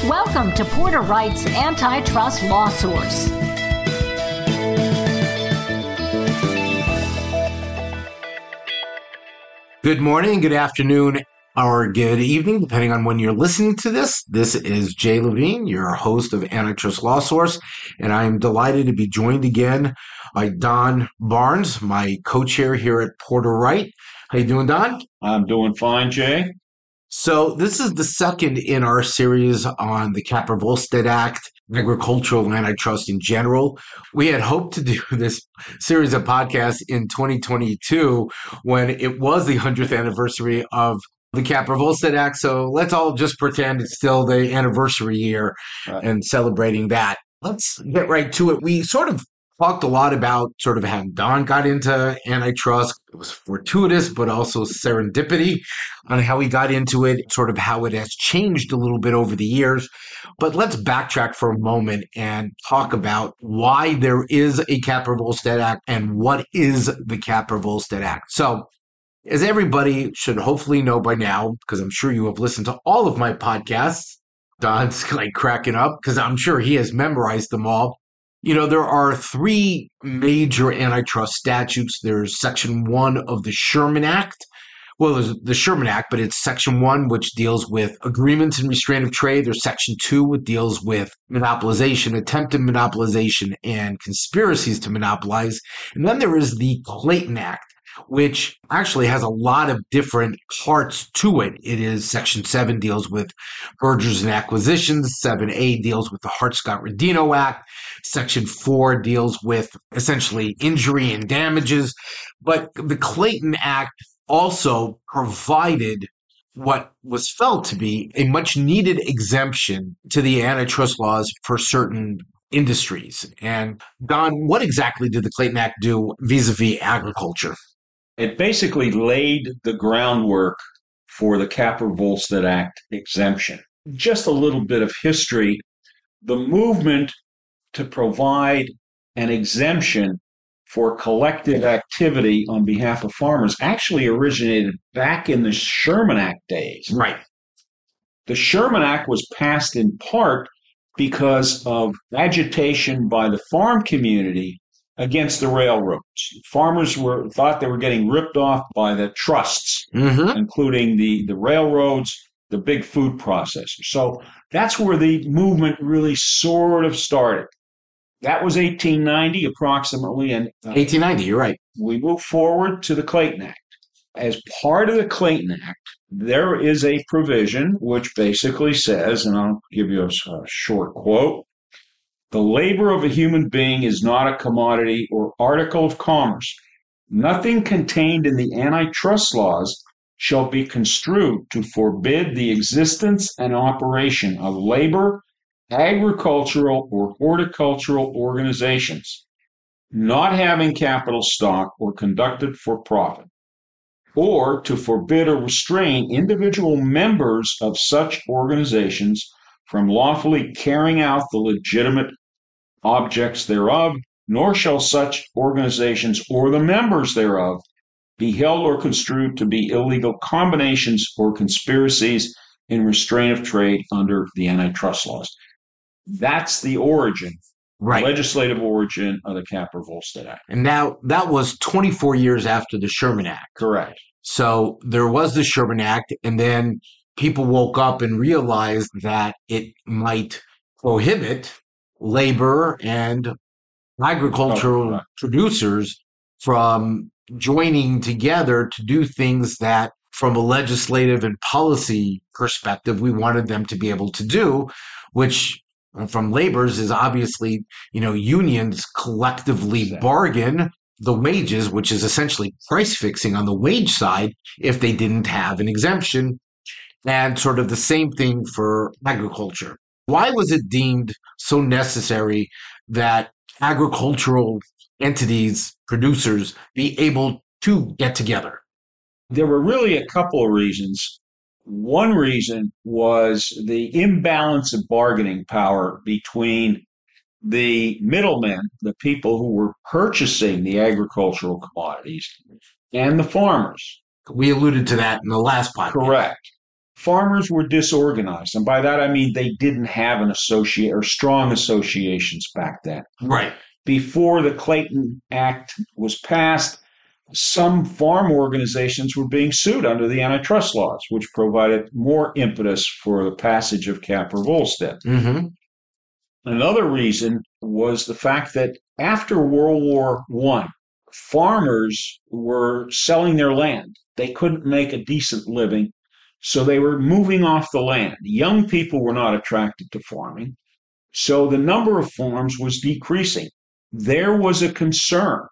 Welcome to Porter Wright's Antitrust Law Source. Good morning, good afternoon, or good evening, depending on when you're listening to this. This is Jay Levine, your host of Antitrust Law Source, and I'm delighted to be joined again by Don Barnes, my co-chair here at Porter Wright. How you doing, Don? I'm doing fine, Jay. So this is the second in our series on the Capper-Volstead Act, agricultural antitrust in general. We had hoped to do this series of podcasts in 2022 when it was the 100th anniversary of the Capper-Volstead Act. So let's all just pretend it's still the anniversary year and celebrating that. Let's get right to it. We sort of talked a lot about sort of how Don got into antitrust. It was fortuitous, but also serendipity on how he got into it, sort of how it has changed a little bit over the years. But let's backtrack for a moment and talk about why there is a Capper-Volstead Act and what is the Capper-Volstead Act. So as everybody should hopefully know by now, because I'm sure you have listened to all of my podcasts, Don's like cracking up because I'm sure he has memorized them all. You know, there are three major antitrust statutes. There's Section 1 of the Sherman Act. Well, there's the Sherman Act, but it's Section 1, which deals with agreements and restraint of trade. There's Section 2, which deals with monopolization, attempted monopolization, and conspiracies to monopolize. And then there is the Clayton Act, which actually has a lot of different parts to it. It is Section 7 deals with mergers and acquisitions. 7A deals with the Hart-Scott-Rodino Act. Section 4 deals with essentially injury and damages. But the Clayton Act also provided what was felt to be a much needed exemption to the antitrust laws for certain industries. And Don, what exactly did the Clayton Act do vis-a-vis agriculture? It basically laid the groundwork for the Capper-Volstead Act exemption. Just a little bit of history. The movement to provide an exemption for collective activity on behalf of farmers actually originated back in the Sherman Act days. Right. The Sherman Act was passed in part because of agitation by the farm community against the railroads. Farmers thought they were getting ripped off by the trusts, including the railroads, the big food processors. So that's where the movement really sort of started. That was 1890 approximately. And 1890, you're right. We move forward to the Clayton Act. As part of the Clayton Act, there is a provision which basically says, and I'll give you a short quote, "The labor of a human being is not a commodity or article of commerce. Nothing contained in the antitrust laws shall be construed to forbid the existence and operation of labor, agricultural, or horticultural organizations not having capital stock or conducted for profit, or to forbid or restrain individual members of such organizations from lawfully carrying out the legitimate objects thereof, nor shall such organizations or the members thereof be held or construed to be illegal combinations or conspiracies in restraint of trade under the antitrust laws." That's the origin, Right. legislative origin of the Capper-Volstead Act. And now that was 24 years after the Sherman Act. Correct. So there was the Sherman Act, and then people woke up and realized that it might prohibit labor and agricultural producers from joining together to do things that, from a legislative and policy perspective, we wanted them to be able to do, which from labor's is obviously, unions collectively bargain the wages, which is essentially price fixing on the wage side if they didn't have an exemption, and sort of the same thing for agriculture. Why was it deemed so necessary that agricultural entities, producers, be able to get together? There were really a couple of reasons. One reason was the imbalance of bargaining power between the middlemen, the people who were purchasing the agricultural commodities, and the farmers. We alluded to that in the last podcast. Correct. farmers were disorganized. And by that, I mean they didn't have an associate or strong associations back then. Right. Before the Clayton Act was passed, some farm organizations were being sued under the antitrust laws, which provided more impetus for the passage of Capper-Volstead. Mm-hmm. Another reason was the fact that after World War I, farmers were selling their land. They couldn't make a decent living, so they were moving off the land. Young people were not attracted to farming, so the number of farms was decreasing. There was a concern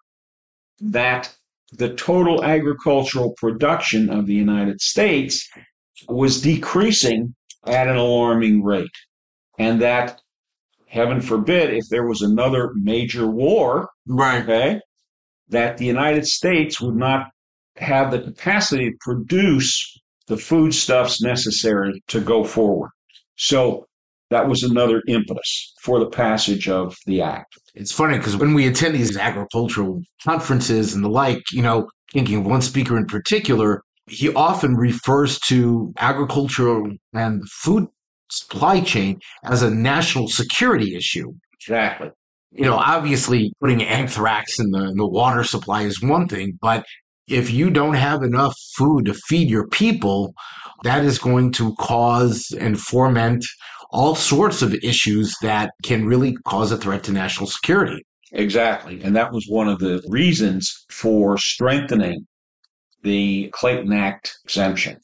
that the total agricultural production of the United States was decreasing at an alarming rate, and that, heaven forbid, if there was another major war, Right. okay, that the United States would not have the capacity to produce the foodstuffs necessary to go forward. So that was another impetus for the passage of the act. It's funny because when we attend these agricultural conferences and the like, thinking of one speaker in particular, he often refers to agricultural and food supply chain as a national security issue. Exactly. Obviously putting anthrax in the water supply is one thing, but if you don't have enough food to feed your people, that is going to cause and foment all sorts of issues that can really cause a threat to national security. Exactly. And that was one of the reasons for strengthening the Clayton Act exemption.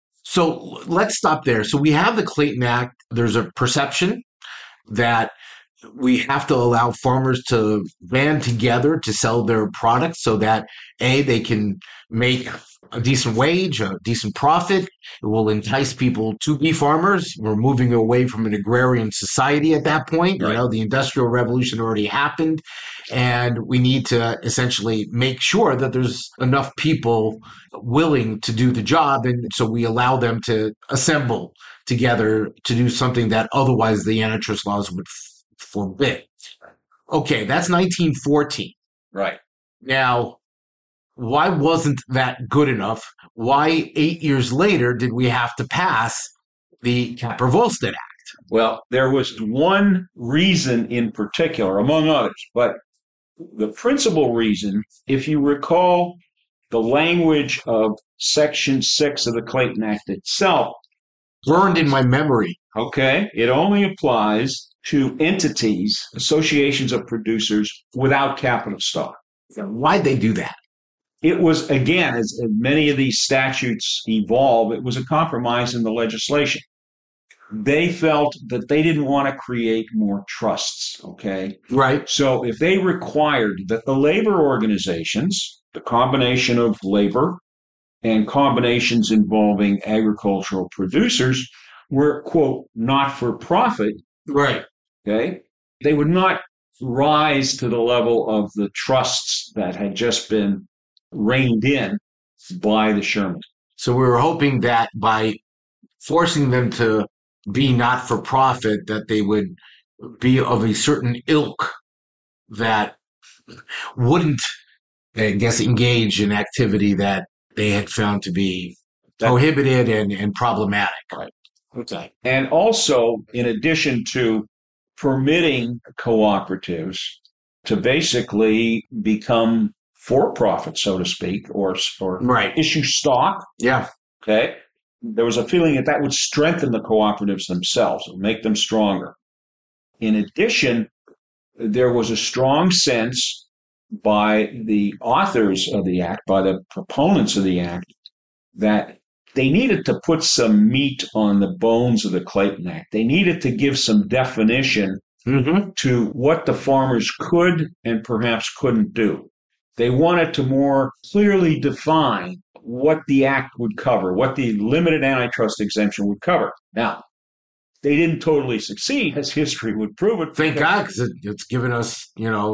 So let's stop there. So we have the Clayton Act. There's a perception that we have to allow farmers to band together to sell their products so that, A, they can make a decent wage, a decent profit. It will entice people to be farmers. We're moving away from an agrarian society at that point. Right. The Industrial Revolution already happened, and we need to essentially make sure that there's enough people willing to do the job, and so we allow them to assemble together to do something that otherwise the antitrust laws would forbid. Okay, that's 1914. Right. Now, why wasn't that good enough? Why 8 years later did we have to pass the Capper-Volstead Act? Well, there was one reason in particular, among others, but the principal reason, if you recall the language of Section 6 of the Clayton Act itself, Burned in my memory. okay, it only applies to entities, associations of producers without capital stock. Why'd they do that? It was, again, as many of these statutes evolve, it was a compromise in the legislation. They felt that they didn't want to create more trusts, okay? Right. So if they required that the labor organizations, the combination of labor and combinations involving agricultural producers were, quote, not for profit, Right. okay, they would not rise to the level of the trusts that had just been reined in by the Sherman. So we were hoping that by forcing them to be not for profit, that they would be of a certain ilk that wouldn't, I guess, engage in activity that they had found to be prohibited and problematic. Right. Okay. And also, in addition to permitting cooperatives to basically become for profit, so to speak, or Right. issue stock, Yeah. okay, there was a feeling that that would strengthen the cooperatives themselves and make them stronger. In addition, there was a strong sense by the authors of the act, by the proponents of the act, that they needed to put some meat on the bones of the Clayton Act. They needed to give some definition Mm-hmm. to what the farmers could and perhaps couldn't do. They wanted to more clearly define what the act would cover, what the limited antitrust exemption would cover. Now, they didn't totally succeed, as history would prove it. Thank God, because it's given us,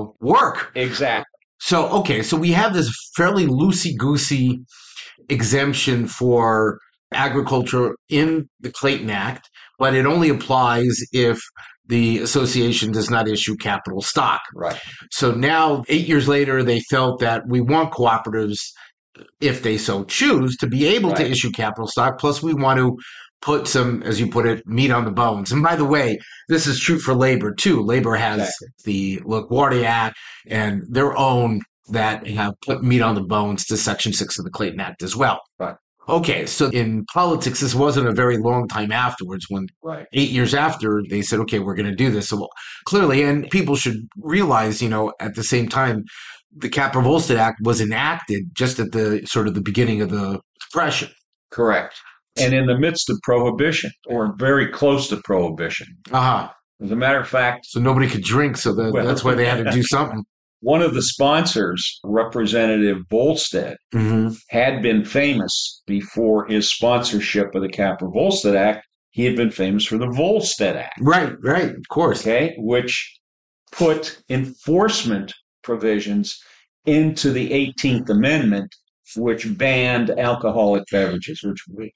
work. Exactly. So, okay, so we have this fairly loosey-goosey exemption for agriculture in the Clayton Act, but it only applies if the association does not issue capital stock. Right. So now, 8 years later, they felt that we want cooperatives, if they so choose, to be able to Right. issue capital stock. Plus, we want to put some, as you put it, meat on the bones. And by the way, this is true for labor too. Labor has the LaGuardia Act and their own that have put meat on the bones to Section 6 of the Clayton Act as well. Right. Okay, so in politics, this wasn't a very long time afterwards when 8 years after they said, okay, we're going to do this. So clearly, and people should realize, at the same time, the Capper-Volstead Act was enacted just at the sort of the beginning of the Depression. Correct. And in the midst of Prohibition, or very close to Prohibition. Uh-huh. As a matter of fact. So nobody could drink, so that's why they had to do something. One of the sponsors, Representative Volstead, had been famous before his sponsorship of the Capper-Volstead Act. He had been famous for the Volstead Act. Right, of course. Okay, which put enforcement provisions into the 18th Amendment, which banned alcoholic beverages. Thank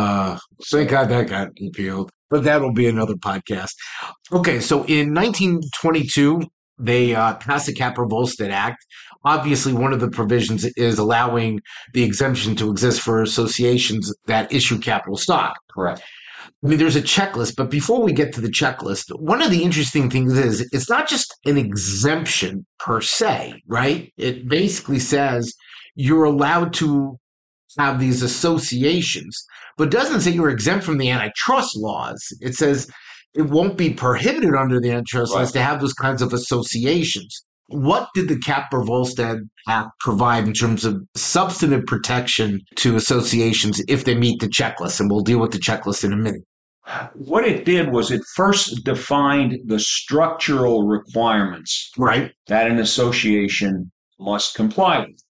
God that got repealed. But that'll be another podcast. Okay, so in 1922, they passed the Capper-Volstead Act. Obviously, one of the provisions is allowing the exemption to exist for associations that issue capital stock. Correct. I mean, there's a checklist, but before we get to the checklist, one of the interesting things is it's not just an exemption per se, right? It basically says you're allowed to have these associations, but doesn't say you're exempt from the antitrust laws. It says it won't be prohibited under the antitrust laws to have those kinds of associations. What did the Capper-Volstead Act provide in terms of substantive protection to associations if they meet the checklist? And we'll deal with the checklist in a minute. What it did was it first defined the structural requirements that an association must comply with.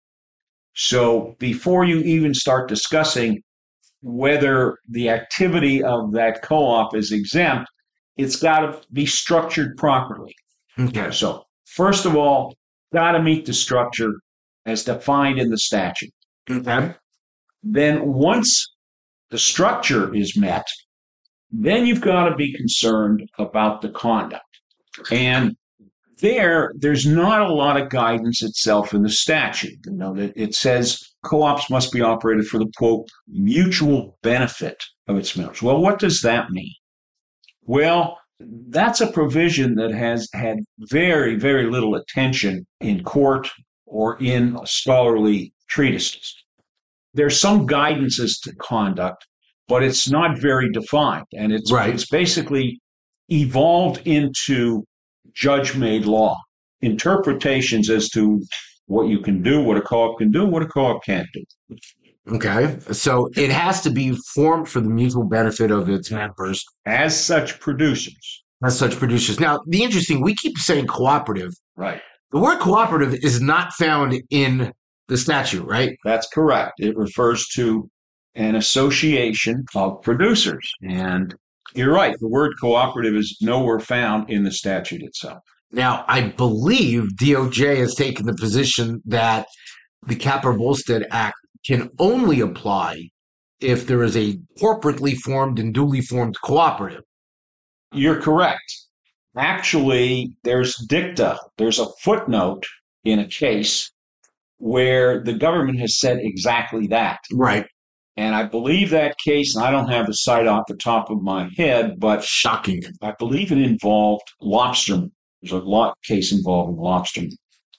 So before you even start discussing whether the activity of that co-op is exempt, it's got to be structured properly. Okay. So first of all, got to meet the structure as defined in the statute. Okay. Then once the structure is met, then you've got to be concerned about the conduct. And there's not a lot of guidance itself in the statute. That it says co-ops must be operated for the, quote, mutual benefit of its members. Well, what does that mean? Well, that's a provision that has had very, very little attention in court or in scholarly treatises. There's some guidance as to conduct, but it's not very defined. And it's basically evolved into judge-made law, interpretations as to what you can do, what a co-op can do, what a co-op can't do. Okay. So it has to be formed for the mutual benefit of its members. As such producers. Now, the interesting, we keep saying cooperative. Right. The word cooperative is not found in the statute, right? That's correct. It refers to an association of producers. And you're right. The word cooperative is nowhere found in the statute itself. Now, I believe DOJ has taken the position that the Capper-Volstead Act can only apply if there is a corporately formed and duly formed cooperative. You're correct. Actually, there's dicta. There's a footnote in a case where the government has said exactly that. Right. And I believe that case, and I don't have the site off the top of my head, but shocking. I believe it involved lobstermen. There's a case involving lobstermen.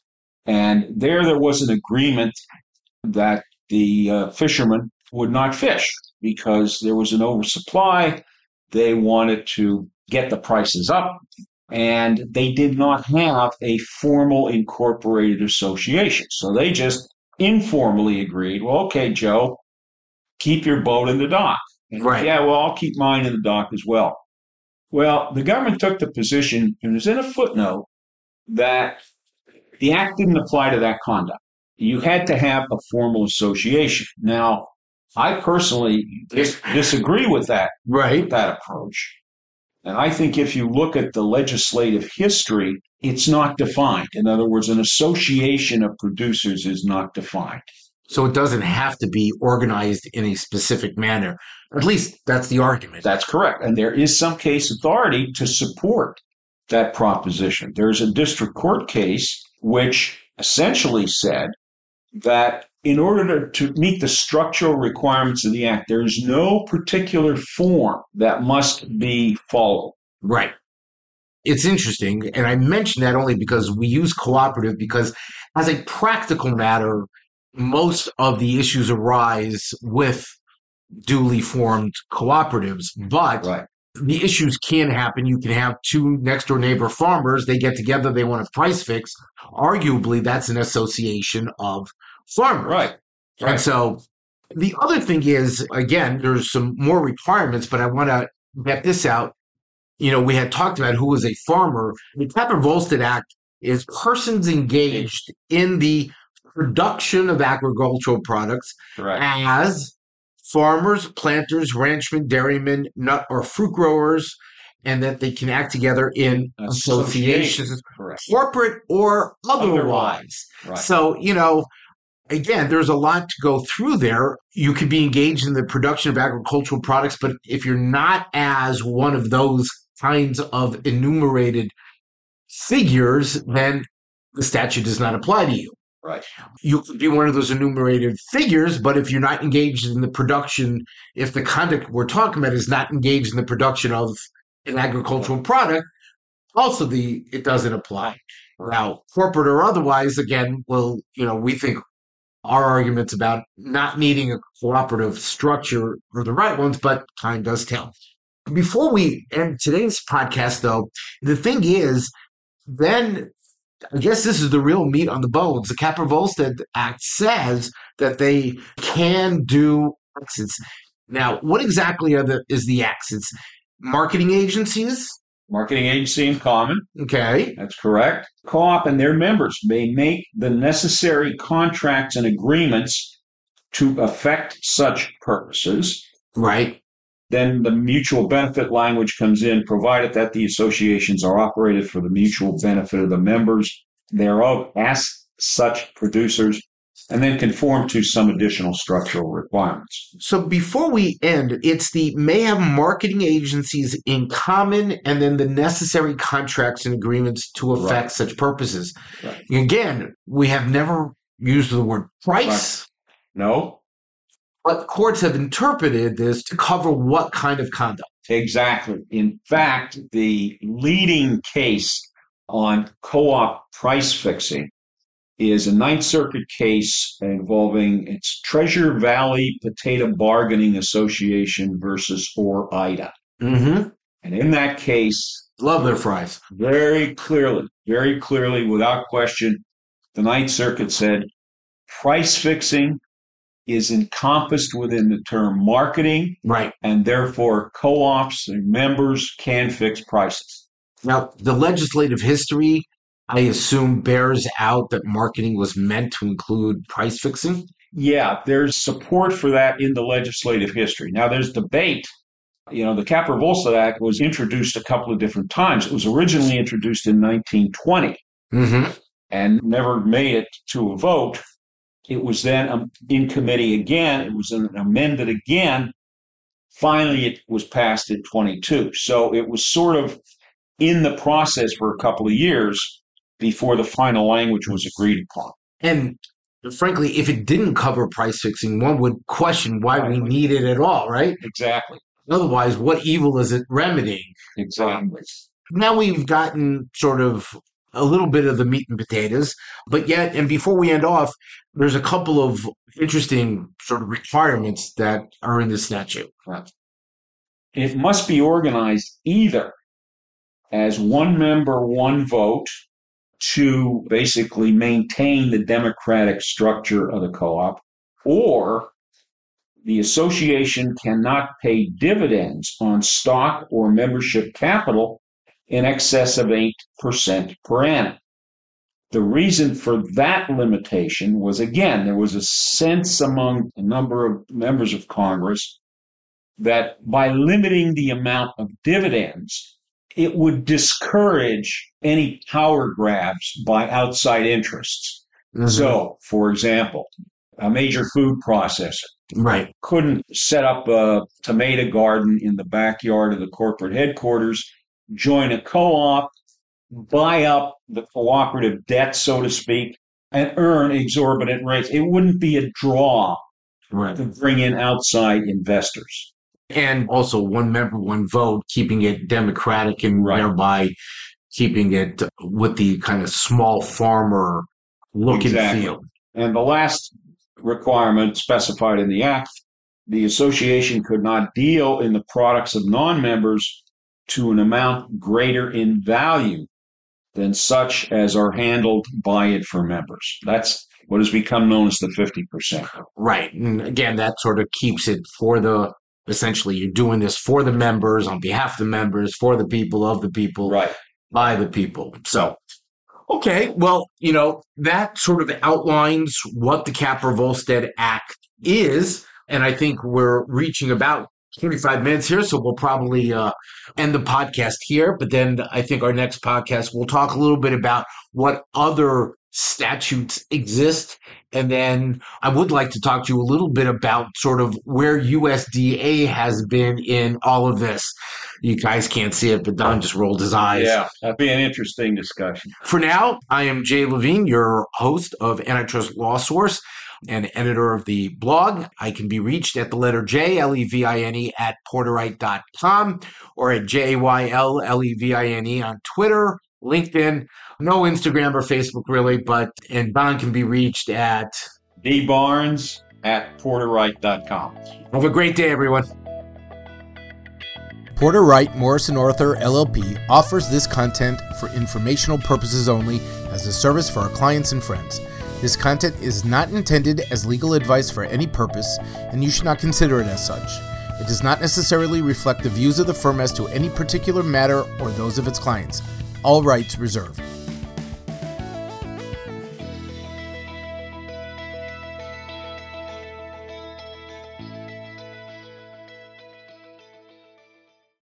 And there was an agreement that the fishermen would not fish because there was an oversupply. They wanted to get the prices up, and they did not have a formal incorporated association. So they just informally agreed, well, okay, Joe, keep your boat in the dock. And, yeah, well, I'll keep mine in the dock as well. Well, the government took the position, and it was in a footnote, that the act didn't apply to that conduct. You had to have a formal association. Now, I personally disagree with that, that approach. And I think if you look at the legislative history, it's not defined. In other words, an association of producers is not defined. So it doesn't have to be organized in a specific manner. At least that's the argument. That's correct. And there is some case authority to support that proposition. There's a district court case which essentially said that in order to meet the structural requirements of the Act, there is no particular form that must be followed. Right. It's interesting, and I mention that only because we use cooperative because as a practical matter, most of the issues arise with duly formed cooperatives, but Right. the issues can happen. You can have two next door neighbor farmers, they get together, they want a price fix. Arguably, that's an association of farmers. Right. And so the other thing is, again, there's some more requirements, but I want to get this out. You know, we had talked about who was a farmer. The Capper-Volstead Act is persons engaged in the production of agricultural products Correct. as farmers, planters, ranchmen, dairymen, nut or fruit growers, and that they can act together in associations, Correct. corporate or otherwise. Right. So, you know, again, there's a lot to go through there. You could be engaged in the production of agricultural products, but if you're not as one of those kinds of enumerated figures, then the statute does not apply to you. Right. You could be one of those enumerated figures, but if you're not engaged in the production, if the conduct we're talking about is not engaged in the production of an agricultural product, also it doesn't apply. Now, corporate or otherwise, again, we think our arguments about not needing a cooperative structure are the right ones, but time does tell. Before we end today's podcast, though, the thing is, then I guess this is the real meat on the bones. The Capper-Volstead Act says that they can do exits. Now, what exactly is the exits? Marketing agencies? Marketing agency in common. Okay. That's correct. Co-op and their members may make the necessary contracts and agreements to effect such purposes. Right. Then the mutual benefit language comes in, provided that the associations are operated for the mutual benefit of the members thereof as such producers, and then conform to some additional structural requirements. So before we end, it's may have marketing agencies in common and then the necessary contracts and agreements to effect such purposes. Right. Again, we have never used the word price. Right. No. But courts have interpreted this to cover what kind of conduct? Exactly. In fact, the leading case on co-op price fixing is a Ninth Circuit case involving its Treasure Valley Potato Bargaining Association versus ORIDA. Mm-hmm. And in that case, love their fries. Very clearly, without question, the Ninth Circuit said price fixing is encompassed within the term marketing, right? And therefore co-ops and members can fix prices. Now, the legislative history, I assume, bears out that marketing was meant to include price fixing? Yeah, there's support for that in the legislative history. Now, there's debate. You know, the Capper-Volstead Act was introduced a couple of different times. It was originally introduced in 1920 and never made it to a vote. It was then in committee again. It was amended again. Finally, it was passed in 22. So it was sort of in the process for a couple of years before the final language was agreed upon. And frankly, if it didn't cover price fixing, one would question why we need it at all, right? Exactly. Otherwise, what evil is it remedying? Exactly. Now we've gotten sort of a little bit of the meat and potatoes, but yet, and before we end off, there's a couple of interesting sort of requirements that are in the statute. Right. It must be organized either as one member, one vote to basically maintain the democratic structure of the co-op, or the association cannot pay dividends on stock or membership capital in excess of 8% per annum. The reason for that limitation was, again, there was a sense among a number of members of Congress that by limiting the amount of dividends, it would discourage any power grabs by outside interests. Mm-hmm. So, for example, a major food processor couldn't set up a tomato garden in the backyard of the corporate headquarters, join a co-op, buy up the cooperative debt, so to speak, and earn exorbitant rates. It wouldn't be a draw to bring in outside investors. And also one member, one vote, keeping it democratic and thereby keeping it with the kind of small farmer look and feel. And the last requirement specified in the Act, the association could not deal in the products of non-members to an amount greater in value than such as are handled by it for members. That's what has become known as the 50%. Right. And again, that sort of keeps it essentially you're doing this for the members, on behalf of the members, for the people, of the people, by the people. So, okay, well, that sort of outlines what the Capper-Volstead Act is. And I think we're reaching about 25 minutes here, so we'll probably end the podcast here. But then I think our next podcast, we'll talk a little bit about what other statutes exist. And then I would like to talk to you a little bit about sort of where USDA has been in all of this. You guys can't see it, but Don just rolled his eyes. Yeah, that'd be an interesting discussion. For now, I am Jay Levine, your host of Antitrust Law Source and editor of the blog. I can be reached at the letter J, Levine, at porterwright.com or at JYLLEVINE on Twitter, LinkedIn, no Instagram or Facebook really, and Don can be reached at dbarnes at porterwright.com. Have a great day, everyone. Porter Wright Morrison Arthur LLP offers this content for informational purposes only as a service for our clients and friends. This content is not intended as legal advice for any purpose, and you should not consider it as such. It does not necessarily reflect the views of the firm as to any particular matter or those of its clients. All rights reserved.